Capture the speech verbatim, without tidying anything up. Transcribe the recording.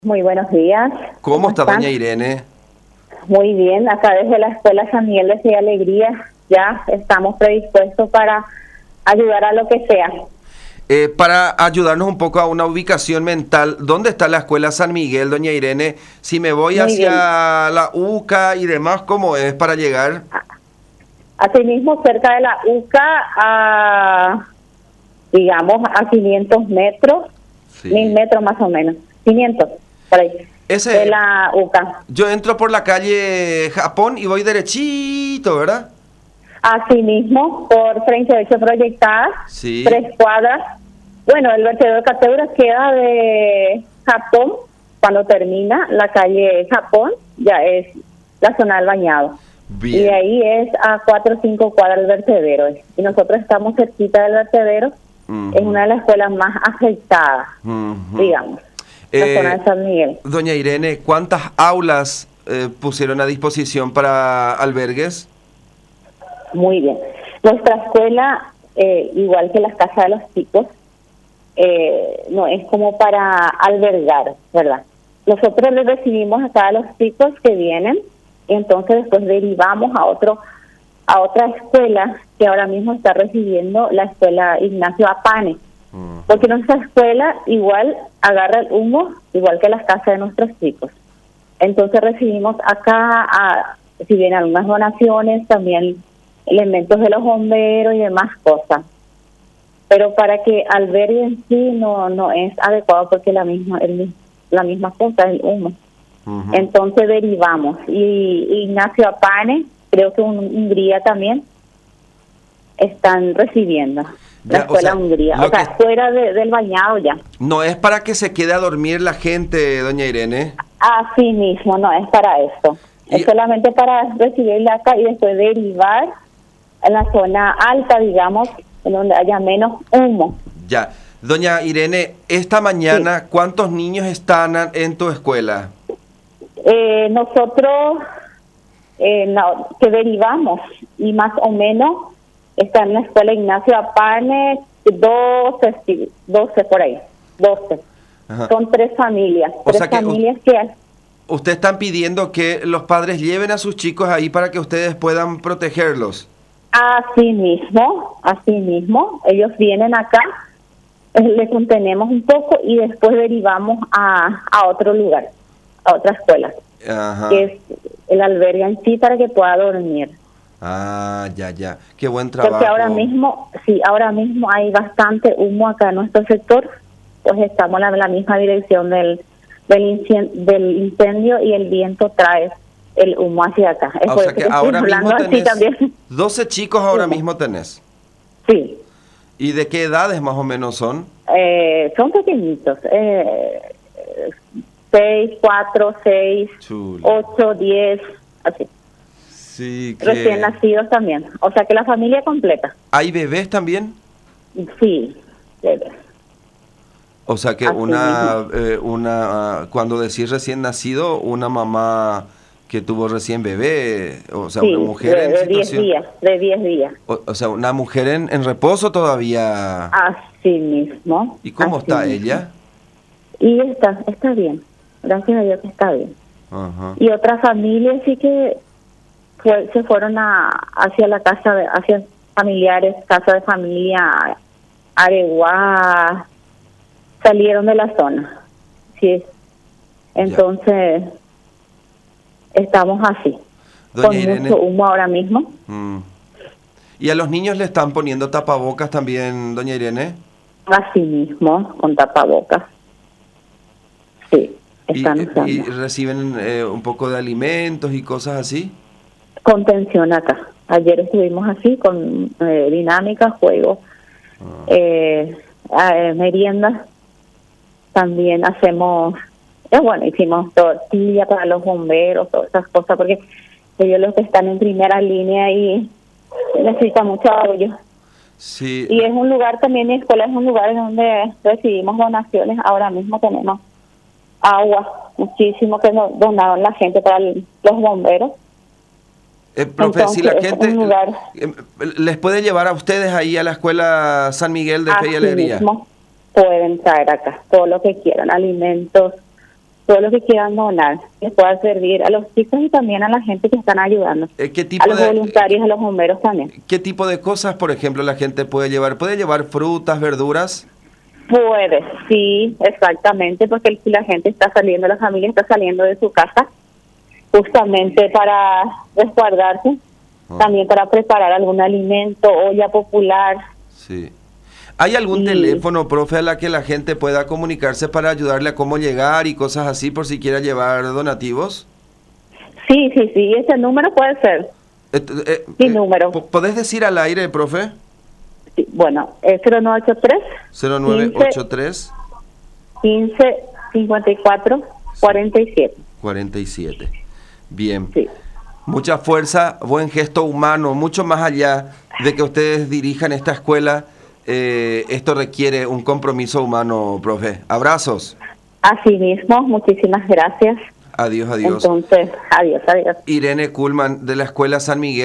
Muy buenos días. ¿Cómo, ¿Cómo está están? doña Irene? Muy bien, acá desde la Escuela San Miguel de Fe y Alegría ya estamos predispuestos para ayudar a lo que sea. Eh, para ayudarnos un poco a una ubicación mental, ¿dónde está la Escuela San Miguel, doña Irene? Si me voy Muy hacia bien. la U C A y demás, ¿cómo es para llegar? Asimismo, cerca de la U C A, a, digamos, a quinientos metros, Sí. mil metros más o menos, quinientos, por ahí, Ese, de la U C A. Yo entro por la calle Japón y voy derechito, ¿verdad? Asimismo, por treinta y ocho proyectadas, Sí. tres cuadras. Bueno, el vertedero de Cateura queda de Japón, cuando termina la calle Japón, ya es la zona del bañado. Bien. Y de ahí es a cuatro o cinco cuadras el vertedero. Y nosotros estamos cerquita del vertedero, Uh-huh. es una de las escuelas más afectadas, uh-huh. digamos, la eh, zona de San Miguel. Doña Irene, ¿cuántas aulas eh, pusieron a disposición para albergues? Muy bien. Nuestra escuela, eh, igual que las casas de los chicos, eh, no es como para albergar, ¿verdad? Nosotros les recibimos a cada los chicos que vienen y entonces después derivamos a otro a otra escuela que ahora mismo está recibiendo la escuela Ignacio Apane, uh-huh. porque nuestra escuela igual agarra el humo igual que las casas de nuestros chicos. Entonces recibimos acá, a, si bien algunas donaciones, también elementos de los bomberos y demás cosas. Pero para que albergue en sí no no es adecuado porque la misma el, la misma cosa es el humo. Uh-huh. Entonces derivamos. Y Ignacio Apane, creo que un, Hungría también, están recibiendo. La ya, escuela o sea, Hungría. O sea, que... fuera de, del bañado ya. No es para que se quede a dormir la gente, doña Irene. Así mismo, no es para eso. Y... es solamente para recibirla acá y después derivar en la zona alta, digamos, en donde haya menos humo. Ya. Doña Irene, esta mañana, sí. ¿cuántos niños están en tu escuela? Eh, nosotros, eh, no, que derivamos, y más o menos está en la escuela Ignacio Apane, doce, doce por ahí, doce. Ajá. Son tres familias, o tres sea que familias que... Usted están pidiendo que los padres lleven a sus chicos ahí para que ustedes puedan protegerlos. Así mismo, así mismo, ellos vienen acá, les contenemos un poco y después derivamos a, a otro lugar, a otra escuela, Ajá. que es el albergue en sí para que pueda dormir. Ah, ya, ya, qué buen trabajo. Porque ahora mismo, sí, ahora mismo hay bastante humo acá en nuestro sector, pues estamos en la, la misma dirección del, del, incien, del incendio y el viento trae el humo hacia acá. O sea que ahora mismo tenés también. doce chicos ahora sí. mismo tenés. Sí. ¿Y de qué edades más o menos son? Eh, son pequeñitos, eh, seis, cuatro, seis, ocho, diez, así. Sí, que... Recién nacidos también, o sea que la familia completa. ¿Hay bebés también? Sí, bebés. O sea que así una, eh, una, cuando decís recién nacido, una mamá que tuvo recién bebé, o sea, sí, una mujer de, en de situación... diez días, de diez días. O, o sea, una mujer en, en reposo todavía. Así mismo. ¿Y cómo así está mismo. ella? Y está, está bien, gracias a Dios que está bien. Uh-huh. Y otras familias sí que fue, se fueron a hacia la casa, de, hacia familiares, casa de familia, Areguá, salieron de la zona. Sí. Entonces, ya. Estamos así, Doña con Irene, mucho humo ahora mismo. Mm. ¿Y a los niños le están poniendo tapabocas también, doña Irene? Así mismo, con tapabocas. Sí, están ¿Y, usando. ¿Y reciben eh, un poco de alimentos y cosas así? Contención acá. Ayer estuvimos así con eh, dinámica, juegos, ah. eh, eh, meriendas. También hacemos, eh, bueno, hicimos tortilla para los bomberos, todas esas cosas, porque ellos los que están en primera línea y necesitan mucho apoyo. Sí. Y es un lugar también, mi escuela es un lugar en donde recibimos donaciones. Ahora mismo tenemos agua, muchísimo que nos donaron la gente para el, los bomberos. Eh, profe, Entonces, si la gente lugar, eh, les puede llevar a ustedes ahí a la escuela San Miguel de Fe y Alegría. Mismo pueden traer acá todo lo que quieran, alimentos, todos los que quieran donar, les pueda servir a los chicos y también a la gente que están ayudando. Eh, ¿Qué tipo a los de, voluntarios, a los bomberos también. ¿Qué tipo de cosas, por ejemplo, la gente puede llevar? ¿Puede llevar frutas, verduras? Puede, sí, exactamente, porque si la gente está saliendo, la familia está saliendo de su casa justamente para resguardarse, ah. también para preparar algún alimento, olla popular. Sí. ¿Hay algún y, teléfono, profe, a la que la gente pueda comunicarse para ayudarle a cómo llegar y cosas así por si quiera llevar donativos? Sí, sí, sí, ese número puede ser. Eh, eh, ¿Qué eh, número? ¿Podés decir al aire, profe? Sí, bueno, es cero nueve ocho tres. cero nueve ocho tres. quince cincuenta y cuatro cuarenta y siete. cuarenta y siete. Bien. Sí. Mucha fuerza, buen gesto humano, mucho más allá de que ustedes dirijan esta escuela. Eh, esto requiere un compromiso humano, profe. Abrazos. Así mismo, muchísimas gracias. Adiós, adiós. Entonces, adiós, adiós. Irene Kuhlman, de la Escuela San Miguel.